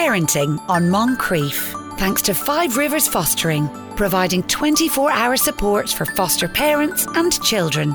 Parenting on Moncrief. Thanks to Five Rivers Fostering, providing 24-hour support for foster parents and children.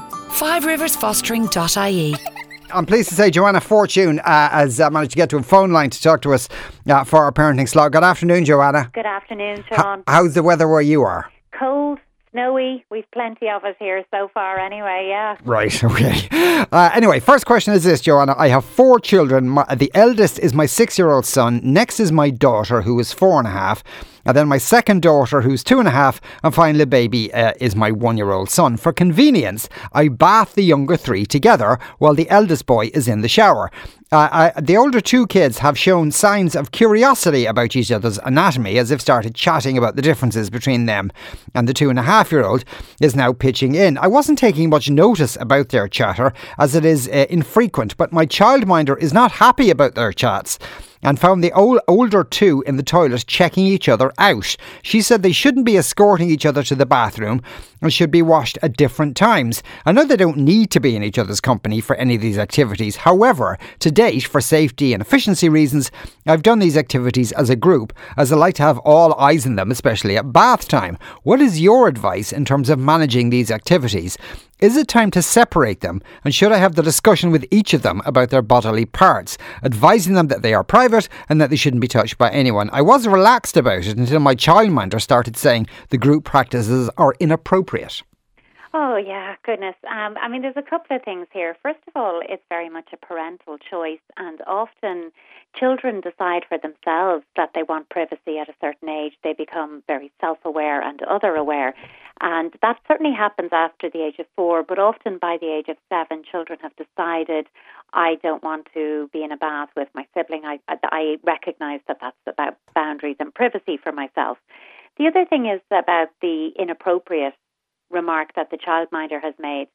FiveRiversFostering.ie. I'm pleased to say Joanna Fortune has managed to get to a phone line to talk to us for our parenting slot. Good afternoon, Joanna. Good afternoon, Sean. How's the weather where you are? Cold, snowy. We've plenty of it here so far anyway, yeah. Right, okay. Anyway, first question is this, Joanna. I have 4 children. The eldest is my 6-year-old son. Next is my daughter, who is 4.5. And then my second daughter, who's 2.5, and finally baby is my 1-year-old son. For convenience, I bath the younger 3 together while the eldest boy is in the shower. The older 2 kids have shown signs of curiosity about each other's anatomy, as if started chatting about the differences between them, and the 2.5-year-old is now pitching in. I wasn't taking much notice about their chatter, as it is infrequent, but my childminder is not happy about their chats and found the older 2 in the toilet checking each other out. She said they shouldn't be escorting each other to the bathroom and should be washed at different times. I know they don't need to be in each other's company for any of these activities. However, to date, for safety and efficiency reasons, I've done these activities as a group, as I like to have all eyes on them, especially at bath time. What is your advice in terms of managing these activities? Is it time to separate them, and should I have the discussion with each of them about their bodily parts, advising them that they are private and that they shouldn't be touched by anyone? I was relaxed about it until my childminder started saying the group practices are inappropriate. Oh, yeah, goodness. There's a couple of things here. First of all, it's very much a parental choice, and often children decide for themselves that they want privacy at a certain age. They become very self-aware and other-aware, and that certainly happens after the age of 4, but often by the age of 7, children have decided, I don't want to be in a bath with my sibling. I recognise that that's about boundaries and privacy for myself. The other thing is about the inappropriate remark that the childminder has made.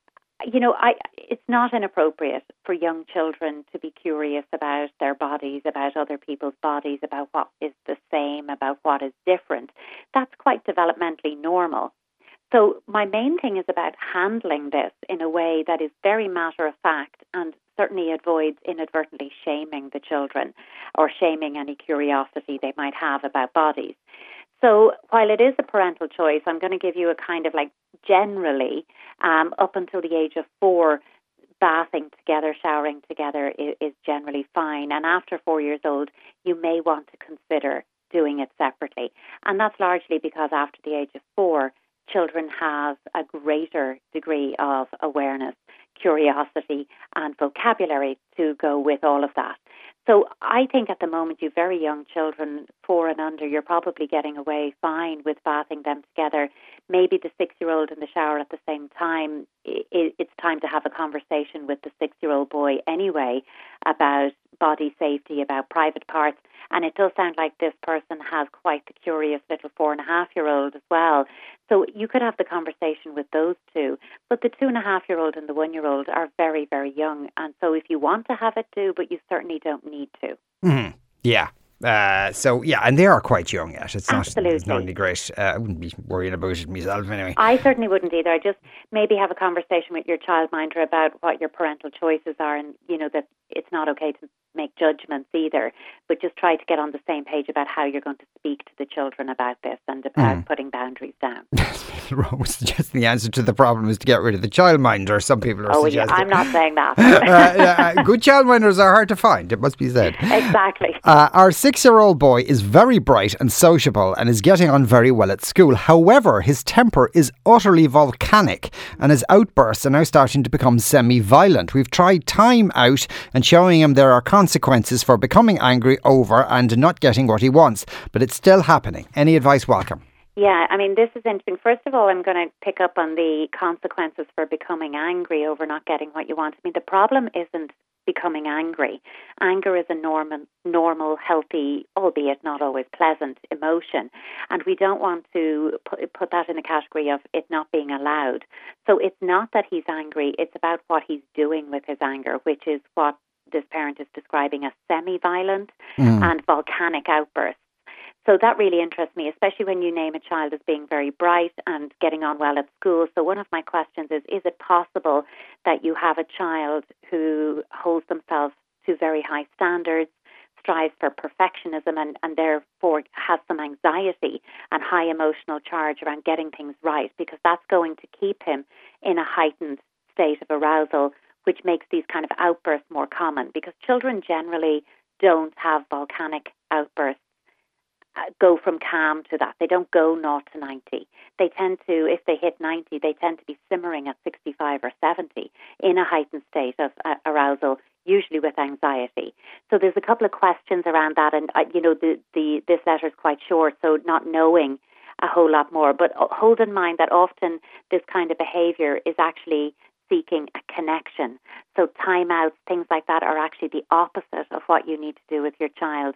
It's not inappropriate for young children to be curious about their bodies, about other people's bodies, about what is the same, about what is different. That's quite developmentally normal. So my main thing is about handling this in a way that is very matter of fact and certainly avoids inadvertently shaming the children or shaming any curiosity they might have about bodies. So while it is a parental choice, I'm going to give you a kind of generally, up until the age of 4, bathing together, showering together is generally fine. And after 4 years old, you may want to consider doing it separately. And that's largely because after the age of 4, children have a greater degree of awareness, curiosity, and vocabulary to go with all of that. So I think at the moment, you very young children, 4 and under, you're probably getting away fine with bathing them together. Maybe the 6-year-old in the shower at the same time. It's time to have a conversation with the 6-year-old boy anyway about body safety, about private parts. And it does sound like this person has quite the curious little 4.5-year-old as well. So you could have the conversation with those 2. But the 2.5-year-old and the 1-year-old are very, very young. And so if you want to have it, do, but you certainly don't need to. Mm-hmm. Yeah. And they are quite young yet. It's Absolutely. It's not really great. I wouldn't be worrying about it myself anyway. I certainly wouldn't either. I just maybe have a conversation with your childminder about what your parental choices are, and that it's not okay to make judgments either, but just try to get on the same page about how you're going to speak to the children about this and about putting boundaries down. People suggesting the answer to the problem is to get rid of the childminder. Some people are suggesting. I'm not saying that. Good childminders are hard to find, it must be said. Exactly. Our 6-year-old boy is very bright and sociable and is getting on very well at school. However, his temper is utterly volcanic and his outbursts are now starting to become semi-violent. We've tried time out and showing him there are consequences for becoming angry over and not getting what he wants, but it's still happening. Any advice welcome? Yeah, this is interesting. First of all, I'm going to pick up on the consequences for becoming angry over not getting what you want. The problem isn't becoming angry. Anger is a normal, healthy, albeit not always pleasant, emotion. And we don't want to put that in a category of it not being allowed. So it's not that he's angry, it's about what he's doing with his anger, which is what this parent is describing as semi-violent and volcanic outbursts. So that really interests me, especially when you name a child as being very bright and getting on well at school. So one of my questions is it possible that you have a child who holds themselves to very high standards, strives for perfectionism and therefore has some anxiety and high emotional charge around getting things right, because that's going to keep him in a heightened state of arousal, which makes these kind of outbursts more common, because children generally don't have volcanic outbursts, go from calm to that. They don't go 0 to 90. They tend to, if they hit 90, they tend to be simmering at 65 or 70 in a heightened state of arousal, usually with anxiety. So there's a couple of questions around that, and this letter is quite short, so not knowing a whole lot more. But hold in mind that often this kind of behaviour is actually seeking a connection. So timeouts, things like that, are actually the opposite of what you need to do with your child.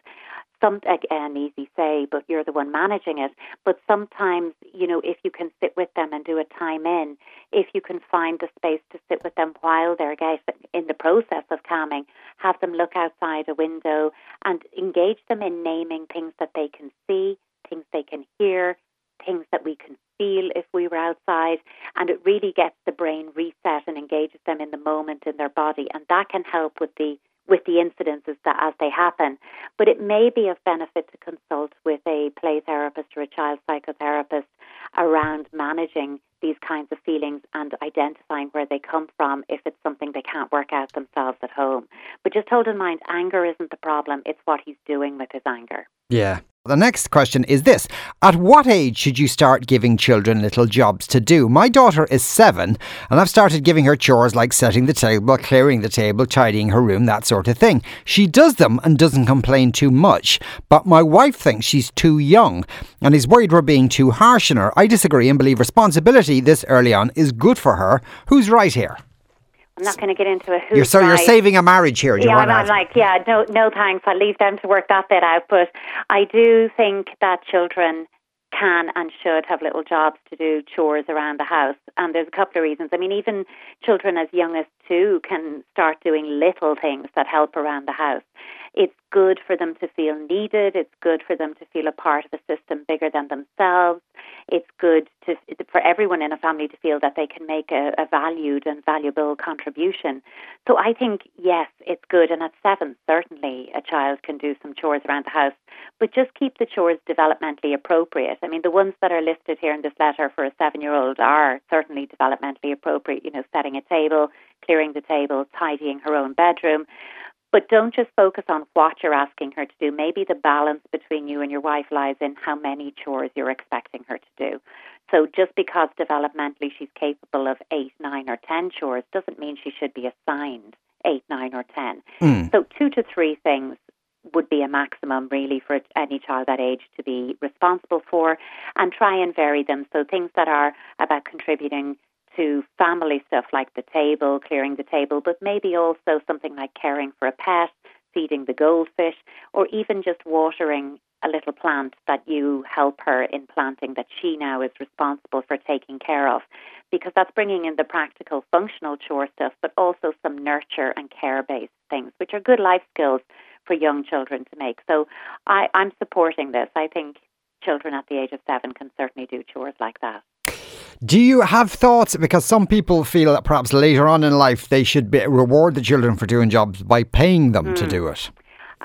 Again, easy say, but you're the one managing it. But sometimes, if you can sit with them and do a time in, if you can find the space to sit with them while they're in the process of calming, have them look outside a window and engage them in naming things that they can see, things they can hear, things that we can feel if we were outside, and it really gets the brain reset and engages them in the moment in their body, and that can help with the incidences that as they happen. But it may be of benefit to consult with a play therapist or a child psychotherapist around managing these kinds of feelings and identifying where they come from if it's something they can't work out themselves at home. But just hold in mind, anger isn't the problem, it's what he's doing with his anger. Yeah. The next question is this. At what age should you start giving children little jobs to do? My daughter is 7 and I've started giving her chores like setting the table, clearing the table, tidying her room, that sort of thing. She does them and doesn't complain too much. But my wife thinks she's too young and is worried we're being too harsh on her. I disagree and believe responsibility this early on is good for her. Who's right here? I'm not going to get into a who's You're saving a marriage here. I'm like, no thanks. I'll leave them to work that bit out. But I do think that children can and should have little jobs to do, chores around the house. And there's a couple of reasons. I mean, even children as young as 2 can start doing little things that help around the house. It's good for them to feel needed. It's good for them to feel a part of a system bigger than themselves. It's good for everyone in a family to feel that they can make a valued and valuable contribution. So I think, yes, it's good. And at 7, certainly a child can do some chores around the house. But just keep the chores developmentally appropriate. I mean, the ones that are listed here in this letter for a 7-year-old are certainly developmentally appropriate. Setting a table, clearing the table, tidying her own bedroom. But don't just focus on what you're asking her to do. Maybe the balance between you and your wife lies in how many chores you're expecting her to do. So just because developmentally she's capable of 8, 9 or 10 chores doesn't mean she should be assigned 8, 9 or 10. So 2 to 3 things would be a maximum really for any child that age to be responsible for, and try and vary them. So things that are about contributing to family stuff like the table, clearing the table, but maybe also something like caring for a pet, feeding the goldfish, or even just watering a little plant that you help her in planting that she now is responsible for taking care of. Because that's bringing in the practical, functional chore stuff, but also some nurture and care-based things, which are good life skills for young children to make. So I'm supporting this. I think children at the age of 7 can certainly do chores like that. Do you have thoughts, because some people feel that perhaps later on in life they should reward the children for doing jobs by paying them to do it?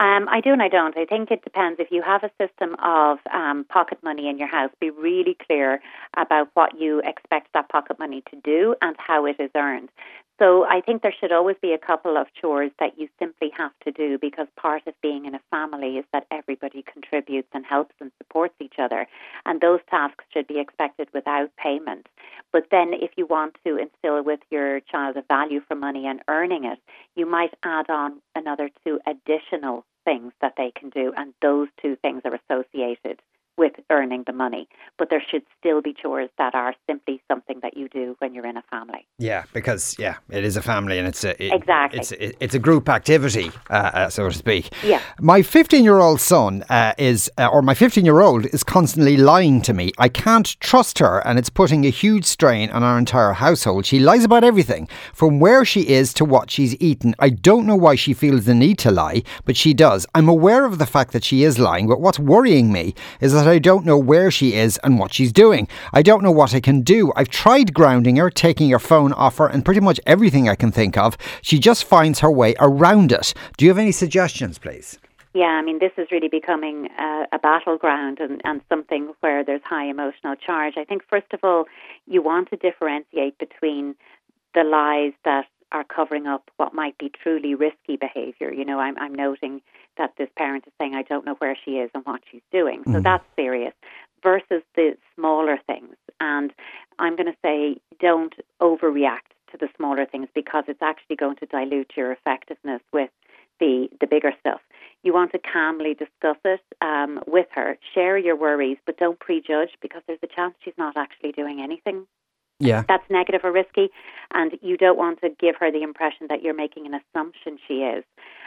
I do and I don't. I think it depends. If you have a system of pocket money in your house, be really clear about what you expect that pocket money to do and how it is earned. So I think there should always be a couple of chores that you simply have to do, because part of being in a family is that everybody contributes and helps and supports each other. And those tasks should be expected without payment. But then if you want to instill with your child a value for money and earning it, you might add on another 2 additional things that they can do. And those 2 things are associated with earning the money. But there should still be chores that are simply something that you do when you're in a family. Yeah, because, it is a family and exactly. It's a group activity, so to speak. Yeah. My 15-year-old son my 15-year-old is constantly lying to me. I can't trust her, and it's putting a huge strain on our entire household. She lies about everything, from where she is to what she's eaten. I don't know why she feels the need to lie, but she does. I'm aware of the fact that she is lying, but what's worrying me is that I don't know where she is and what she's doing. I don't know what I can do. I've tried grounding her, taking her phone off her, and pretty much everything I can think of. She just finds her way around it. Do you have any suggestions, please? Yeah, I mean, this is really becoming a battleground and something where there's high emotional charge. I think, first of all, you want to differentiate between the lies that are covering up what might be truly risky behaviour. You know, I'm noting that this parent is saying, I don't know where she is and what she's doing. So that's serious, versus the smaller things. And I'm going to say, don't overreact to the smaller things, because it's actually going to dilute your effectiveness with the bigger stuff. You want to calmly discuss it with her, share your worries, but don't prejudge, because there's a chance she's not actually doing anything that's negative or risky, and you don't want to give her the impression that you're making an assumption she is.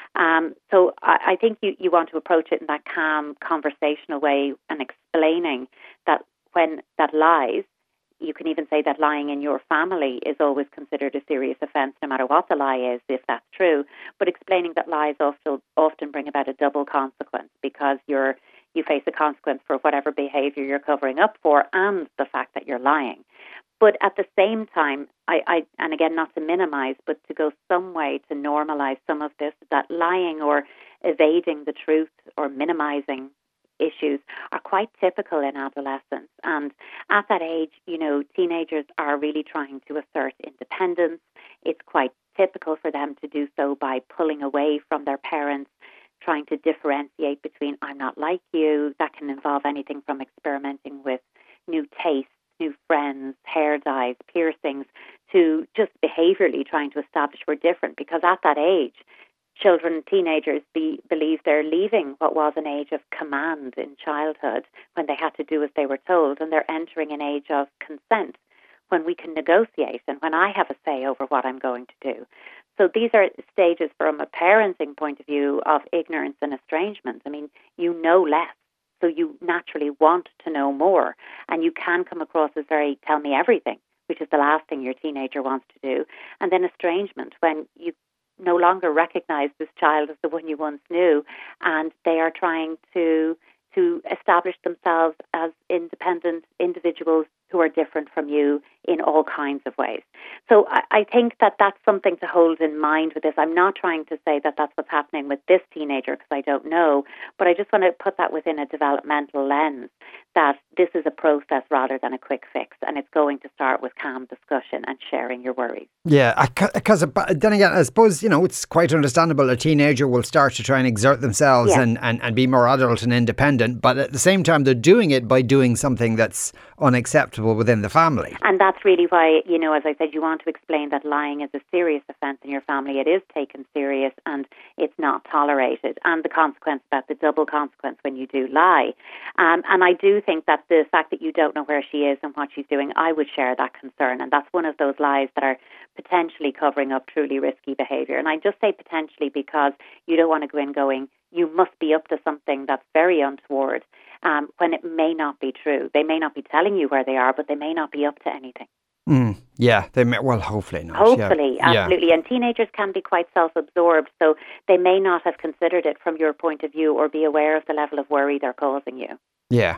So I think you want to approach it in that calm, conversational way, and explaining that when that lies, you can even say that lying in your family is always considered a serious offence, no matter what the lie is, if that's true. But explaining that lies often bring about a double consequence, because you face a consequence for whatever behaviour you're covering up for, and the fact that you're lying. But at the same time, and again, not to minimise, but to go some way to normalise some of this, that lying or evading the truth or minimising issues are quite typical in adolescence. And at that age, you know, teenagers are really trying to assert independence. It's quite typical for them to do so by pulling away from their parents, trying to differentiate between I'm not like you. That can involve anything from experimenting with new tastes, new friends, hair dyes, piercings, to just behaviourally trying to establish we're different. Because at that age, children, teenagers believe they're leaving what was an age of command in childhood, when they had to do as they were told, and they're entering an age of consent, when we can negotiate and when I have a say over what I'm going to do. So these are stages from a parenting point of view of ignorance and estrangement. I mean, you know less, so you naturally want to know more, and you can come across as very tell me everything, which is the last thing your teenager wants to do. And then estrangement, when you no longer recognize this child as the one you once knew, and they are trying to establish themselves as independent individuals who are different from you in all kinds of ways. So I think that that's something to hold in mind with this. I'm not trying to say that that's what's happening with this teenager, because I don't know, but I just want to put that within a developmental lens, that this is a process rather than a quick fix, and it's going to start with calm discussion and sharing your worries. Yeah, because then again, I suppose, you know, it's quite understandable a teenager will start to try and exert themselves and be more adult and independent, but at the same time they're doing it by doing something that's unacceptable within the family. And that's really why, you know, as I said, you want to explain that lying is a serious offence in your family. It is taken serious and it's not tolerated. And the consequence, that the double consequence when you do lie. And I do think that the fact that you don't know where she is and what she's doing, I would share that concern. And that's one of those lies that are potentially covering up truly risky behaviour. And I just say potentially because you don't want to go in going, you must be up to something that's very untoward, when it may not be true. They may not be telling you where they are, but they may not be up to anything. Yeah, they may. Well, hopefully not. Hopefully, absolutely. Yeah. And teenagers can be quite self-absorbed, so they may not have considered it from your point of view or be aware of the level of worry they're causing you. Yeah.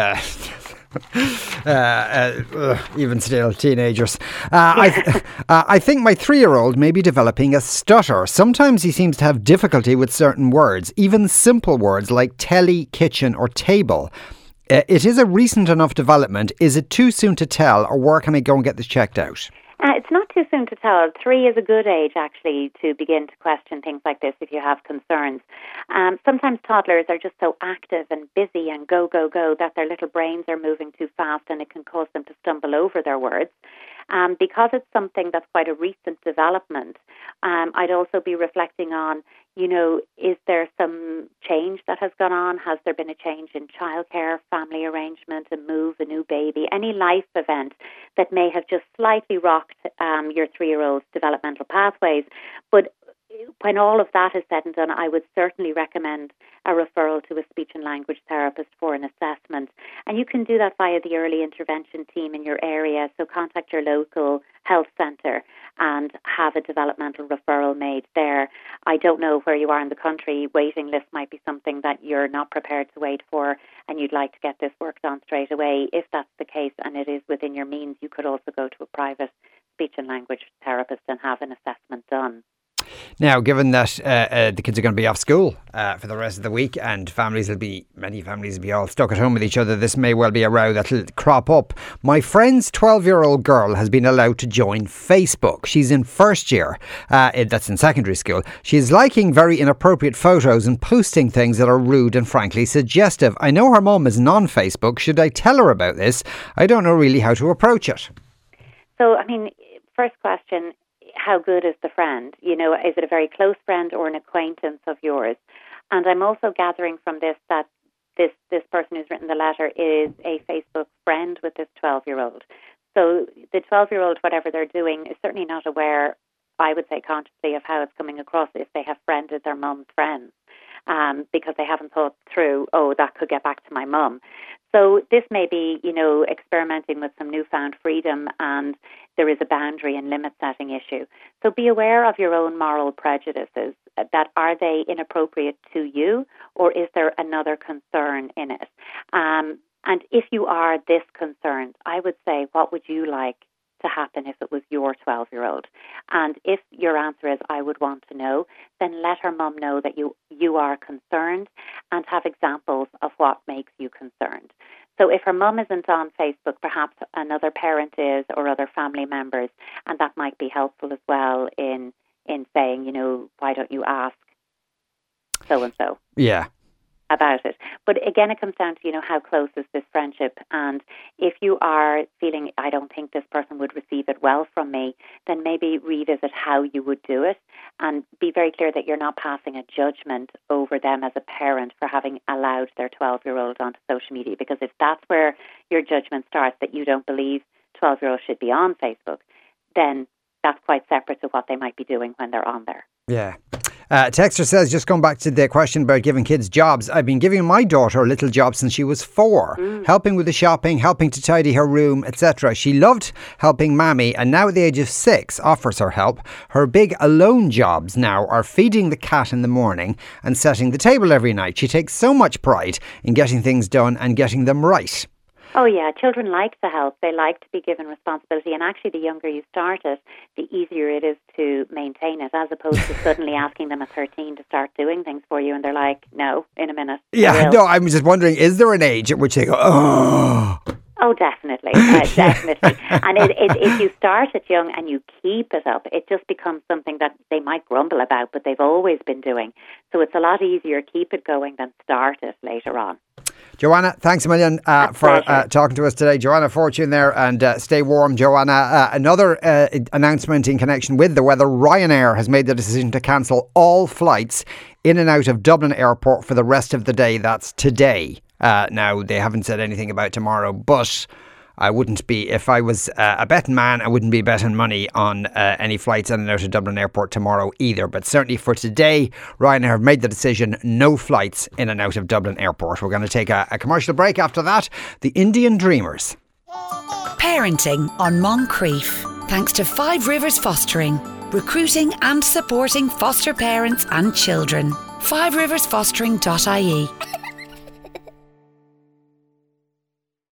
Even still, teenagers. I think my 3-year-old may be developing a stutter. Sometimes he seems to have difficulty with certain words, even simple words like telly, kitchen or table. It is a recent enough development. Is it too soon to tell, or where can I go and get this checked out? It's not too soon to tell. 3 is a good age, actually, to begin to question things like this if you have concerns. Sometimes toddlers are just so active and busy and go, go, go that their little brains are moving too fast, and it can cause them to stumble over their words. Because it's something that's quite a recent development, I'd also be reflecting on, you know, is there some change that has gone on? Has there been a change in childcare, family arrangement, a move, a new baby, any life event that may have just slightly rocked your 3-year-old's developmental pathways? But when all of that is said and done, I would certainly recommend a referral to a speech and language therapist for an assessment. And you can do that via the early intervention team in your area. So contact your local health centre and have a developmental referral made there. I don't know where you are in the country. Waiting list might be something that you're not prepared to wait for and you'd like to get this worked on straight away. If that's the case and it is within your means, you could also go to a private speech and language therapist and have an assessment done. Now, given that the kids are going to be off school for the rest of the week and many families will be all stuck at home with each other, this may well be a row that'll crop up. My friend's 12-year-old girl has been allowed to join Facebook. She's in first year. That's in secondary school. She's liking very inappropriate photos and posting things that are rude and frankly suggestive. I know her mum isn't on Facebook. Should I tell her about this? I don't know really how to approach it. So, I mean, first question, how good is the friend? You know, is it a very close friend or an acquaintance of yours? And I'm also gathering from this that this person who's written the letter is a Facebook friend with this 12-year-old. So the 12-year-old, whatever they're doing, is certainly not aware, I would say consciously, of how it's coming across if they have friended their mum's friends. Because they haven't thought through, that could get back to my mum. So this may be, you know, experimenting with some newfound freedom, and there is a boundary and limit setting issue. So be aware of your own moral prejudices. That are they inappropriate to you, or is there another concern in it? And if you are this concerned, I would say, what would you like to happen if it was your 12-year-old? And if your answer is, I would want to know, then let her mum know that you are concerned and have examples of what makes you concerned. So if her mum isn't on Facebook, perhaps another parent is, or other family members, and that might be helpful as well in saying, you know, why don't you ask so-and-so? Yeah. About it. But again, it comes down to, you know, how close is this friendship? And if you are feeling, I don't think this person would receive it well from me, then maybe revisit how you would do it and be very clear that you're not passing a judgment over them as a parent for having allowed their 12-year-old onto social media. Because if that's where your judgment starts, that you don't believe 12-year-olds should be on Facebook, then that's quite separate to what they might be doing when they're on there. Yeah. Texter says, just going back to the question about giving kids jobs, I've been giving my daughter a little job since she was 4, helping with the shopping, helping to tidy her room, etc. She loved helping Mammy, and now at the age of 6 offers her help. Her big alone jobs now are feeding the cat in the morning and setting the table every night. She takes so much pride in getting things done and getting them right. Oh yeah, children like to help. They like to be given responsibility, and actually the younger you start it, the easier it is to maintain it, as opposed to suddenly asking them at 13 to start doing things for you and they're like, no, in a minute. Yeah, no, I'm just wondering, is there an age at which they go, oh... Oh, definitely, definitely. And if you start it young and you keep it up, it just becomes something that they might grumble about, but they've always been doing. So it's a lot easier to keep it going than start it later on. Joanna, thanks a million for talking to us today. Joanna Fortune there, and stay warm, Joanna. Another announcement in connection with the weather. Ryanair has made the decision to cancel all flights in and out of Dublin Airport for the rest of the day. That's today. Now, they haven't said anything about tomorrow, but I wouldn't be, if I was a betting man, I wouldn't be betting money on any flights in and out of Dublin Airport tomorrow either. But certainly for today, Ryanair have made the decision, no flights in and out of Dublin Airport. We're going to take a commercial break after that. The Indian Dreamers. Parenting on Moncrief. Thanks to Five Rivers Fostering, recruiting and supporting foster parents and children. FiveRiversFostering.ie